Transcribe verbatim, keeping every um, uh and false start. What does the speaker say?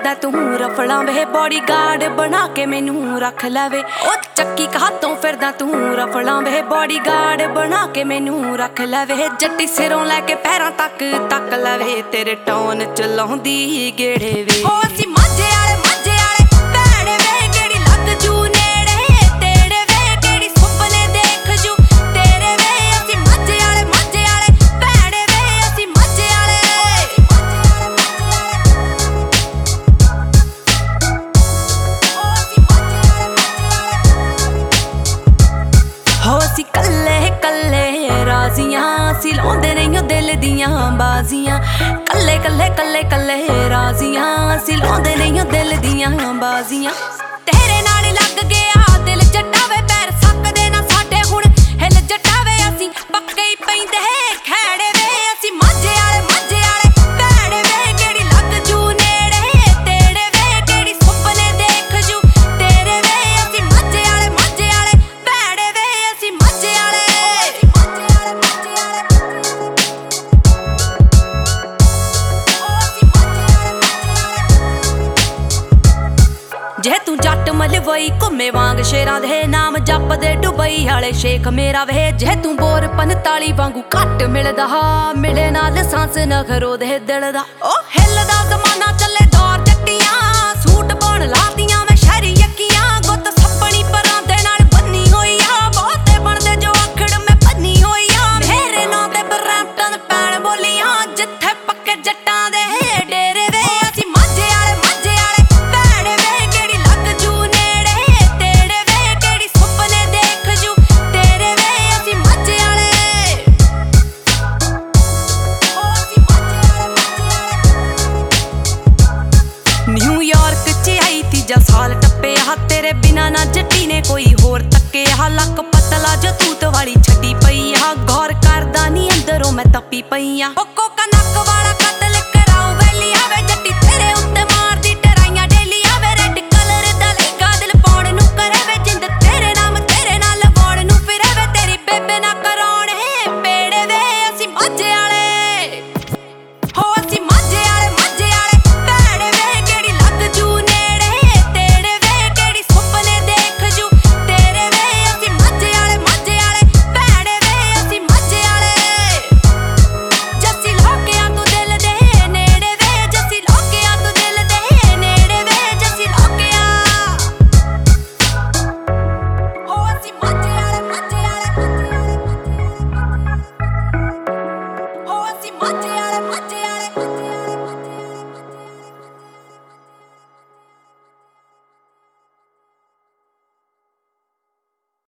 ਫਿਰਦਾ ਤੂੰ ਰਫਲਾਂ ਵੇ body guard ਬਣਾ ਕੇ ਮੈਨੂੰ ਰੱਖ ਲਵੇ ਉਹ ਚੱਕੀ ਕਾਤੋਂ ਫਿਰਦਾ ਤੂੰ ਰਫਲਾਂ ਵੇ ਬੋਡੀ ਗਾਰਡ ਬਣਾ ਕੇ ਮੈਨੂੰ ਰੱਖ ਲਵੇ ਜੱਟੀ ਸਿਰੋਂ ਲੈ ਕੇ ਪੈਰਾਂ ਤੱਕ ਤੱਕ ਲਵੇ ਤੇਰੇ ਟੌਨ ਚਲਾਉਂਦੀ ਗੇੜੇ ਵੇ ਉਹ ਅਸੀਂ ਮਾਝੇ ਵਾਲੇ ਮਾਝੇ ਵਾਲੇ ਭੈੜੇ ਵੇ ਕਿਹੜੀ ਲੱਗ ਜੂ ਨੇੜੇ ਤੇਰੇ ਵੇ ਕਿਹੜੀ ਸੁਪਨੇ ਦੇਖ ਜੂ ਤੇਰੇ ਵੇ ਅਸੀਂ ਮਾਝੇ ਵਾਲੇ ਮਾਝੇ ਵਾਲੇ ਭੈੜੇ ਵੇ ਅਸੀਂ ਮਾਝੇ ਵਾਲੇ ਹੋ ਅਸੀਂ ਕੱਲੇ ਕੱਲੇ ਰਾਜ਼ੀਆਂ ਅਸੀਂ ਲਾਉਂਦੇ ਨਹੀਂ ਓ ਦਿਲ ਦੀਆਂ ਬਾਜ਼ੀਆਂ ਕੱਲੇ ਕੱਲੇ ਕੱਲੇ ਕੱਲੇ ਰਾਜ਼ੀਆਂ ਅਸੀਂ ਲਾਉਂਦੇ ਨਹੀਂ ਓ ਦਿਲ ਦੀਆਂ ਬਾਜ਼ੀਆਂ ਤੇਰੇ ਨਾਲ ਲੱਗ ਗਿਆ ਦਿਲ ਜੱਟਾ ਵੇ ਪੈਰ ਸਕਦੇ ਨਾ ਸਾਡੇ ਹੁਣ ਹਿੱਲ ਜੱਟਾ ਵੇ ਅਸੀਂ ਪੱਕੇ ਹੀ ਪੈਂਦੇ ਖੈੜੇ ਵੇ ਅਸੀਂ ਮਾਝੇ ਵਾਲੇ ਮਾਝੇ ਵਾਲੇ ਭੈੜੇ ਵੇ ਕਿਹੜੀ ਲੱਗ ਜੂ ਨੇੜੇ ਤੇਰੇ ਵੇ ਕਿਹੜੀ ਸੁਪਨੇ ਦੇਖ ਜੂ ਤੇਰੇ ਵੇ ਅਸੀਂ ਮਾਝੇ ਵਾਲੇ ਮਾਝੇ ਵਾਲੇ ਭੈੜੇ ਵੇ ਅਸੀਂ ਮਾਝੇ ਵਾਲੇ ਜੇ ਤੂੰ ਜੱਟ ਮਲਵਈ ਘੁੰਮੇ ਵਾਂਗ ਸ਼ੇਰਾਂ ਦੇ ਨਾਮ ਜਪਦੇ ਡੁਬਈ ਵਾਲੇ ਸ਼ੇਖ ਮੇਰਾ ਵੇ ਜੇ ਤੂੰ ਬੋਰ ਪੰਤਾਲੀ ਵਾਂਗੂ ਘੱਟ ਮਿਲਦਾ ਮਿਲੇ ਨਾਲ ਸਾਂਸ ਨਖਰੋ ਦੇ ਦਿਲ ਦਾ ਉਹ ਹਿੱਲਦਾ ਜ਼ਮਾਨਾ ਚੱਲੇ ਦੌਰ ਜੱਟੀਆਂ ਸੂਟ ਪਾਉਣ ਲਾਤੀਆਂ ਮੈਂ ਸ਼ਹਿਰੀ ਯੱਕੀਆਂ ਗੁੱਤ ਸੱਪਣੀ ਪਰਾਂ ਦੇ ਨਾਲ ਬੰਨੀ ਹੋਈ ਆ ਬਹੁਤੇ ਬਣਦੇ ਜੋ ਆਖੜ ਮੈਂ ਬੰਨੀ ਹੋਈ ਆ ਮੇਰੇ ਨਾਂ ਤੇ ਬਰੈਂਪਟਨ ਪੈਣ ਬੋਲੀਆਂ ਜਿੱਥੇ ਪੱਕੇ ਜੱਟਾਂ ਦੇ ਡੇਰੇ ਵੇ ਅਸੀਂ ਮਾਝੇ ਵਾਲੇ ਮਾਝੇ ਵਾਲੇ ਭੈੜੇ ਵੇ ਕਿਹੜੀ ਲੱਗ ਜੂ ਨੇੜੇ ਤੇਰੇ ਵੇ ਕਿਹੜੀ ਸੁਪਨੇ ਦੇਖ ਜੂ ਤੇਰੇ ਵੇ ਅਸੀਂ ਮਾਝੇ ਵਾਲੇ ਉਹ ਅਸੀਂ ਮਾਝੇ ਵਾਲੇ ਨਿਊਯਾਰਕ ਚ ਆਈ ਤੀਜਾ ਸਾਲ ਟੱਪਿਆ ਤੇਰੇ ਬਿਨਾ ਨਾ ਜੱਟੀ ਨੇ ਕੋਈ ਹੋਰ ਤੱਕਿਆ ਲੱਕ ਪਤਲਾ ਜੋ ਤੂਤ ਵਾਲੀ ਛੱਡੀ ਪਈ ਆ ਗੌਰ ਕਰਦਾ ਨੀ ਅੰਦਰੋਂ ਮੈਂ ਤੱਪੀ ਪਈ ਆ ਉਹ ਕੋਕਾ ਨੱਕ ਵਾਲਾ ਕਤਲ